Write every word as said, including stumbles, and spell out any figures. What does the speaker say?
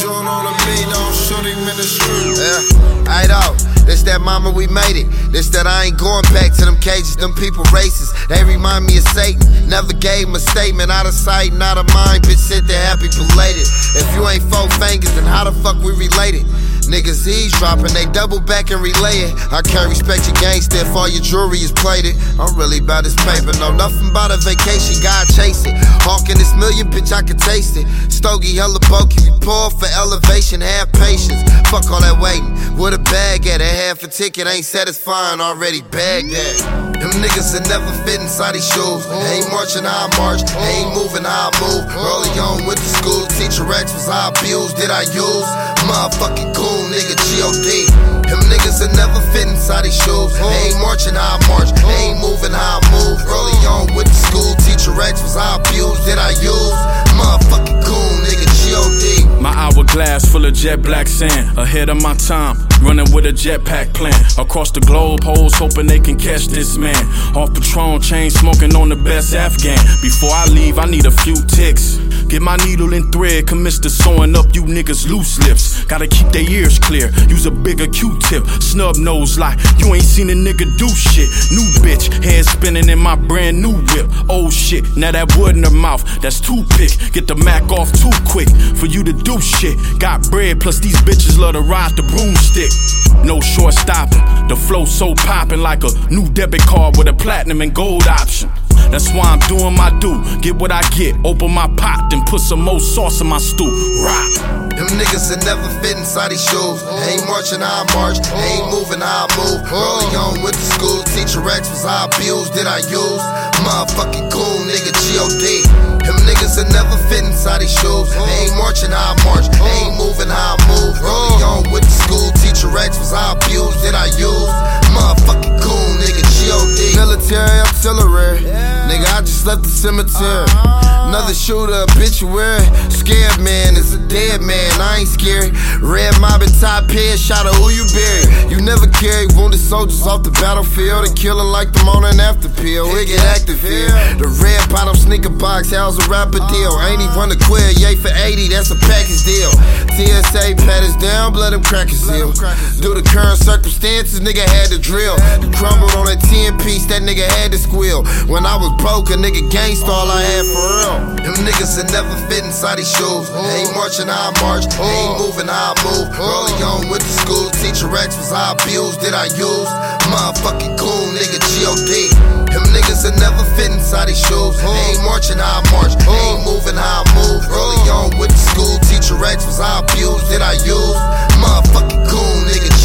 on all of me, don't shoot him in the street. Yeah, I know. This that mama, we made it. This that I ain't going back to them cages. Them people racist. They remind me of Satan. Never gave him a statement. Out of sight, not of mind. Bitch said they're happy belated. If you ain't four fingers, then how the fuck we related? Niggas eavesdropping, they double back and relay it. I can't respect your gangster if all your jewelry is plated. I'm really about this paper, know nothing about a vacation, God chase it. Hawking this million, bitch, I can taste it. Stogie, hella bokey, we pour for elevation, have patience. Fuck all that waiting, with a bag at a half a ticket, ain't satisfying, already bagged at. Them niggas that never fit inside these shoes. Ain't marching how I march, ain't moving how I move. Early on went to school, teacher X was how I abused, did I use? Motherfucking goon, nigga, G O D. Them niggas that never fit inside these shoes. Ain't marching how I march, ain't moving how I move. Early on went to school, teacher X was how I abused, did I use? Motherfucking goon, nigga, G O D. My hourglass full of jet black sand, ahead of my time, running with a jetpack plan. Across the globe, hoes hoping they can catch this man. Off Patron, chain smoking on the best Afghan. Before I leave, I need a few ticks. Get my needle and thread, commit to sewing up you niggas loose lips. Gotta keep their ears clear, use a bigger Q-tip. Snub nose like you ain't seen a nigga do shit. New bitch, head spinning in my brand new whip. Old shit, now that wood in her mouth, that's toothpick. Get the Mac off too quick for you to do shit. Got bread, plus these bitches love to ride the broomstick. No short stopping, the flow so poppin' like a new debit card with a platinum and gold option. That's why I'm doing my do, get what I get, open my pot, then put some more sauce in my stew. Rock. Them niggas that never fit inside these shoes. Ain't marching how I march, ain't moving how I move. Early on went to school, teacher X was how I abused, did I use? Motherfucking goon, nigga, G O D. Them niggas that never fit inside these shoes. Ain't marching how I march, ain't moving how I move. Early on went to school, teacher X was how I abused, did I use? Motherfucking goon, nigga, G O D. Military artillery, nigga, I just left the cemetery. Another shooter, obituary. Scared man is a dead man, I ain't scary. Red mobbing top head, shot of who you bury. You never carry wounded soldiers off the battlefield and kill them like the morning after pill. We get active here. The red bottom sneaker box, how's a rapper deal? Ain't even run a queer, yay for eighty, that's a package deal. T S A pat us down, blood them crackers seal. Due to current circumstances, nigga had to drill. The crumbled on that ten piece, that nigga had to squeal. When I was broke, a nigga gangsta all I had for real. Them niggas that never fit inside these shoes. Ain't marching how I march, ain't moving how I move. Early on went to school, teacher X was how I abused, did I use? Motherfucking goon, nigga, G O D. Them niggas that never fit inside these shoes. Ain't marching how I march, ain't moving how I move. Early on went to school, teacher X was how I abused, did I use? Motherfucking goon, nigga,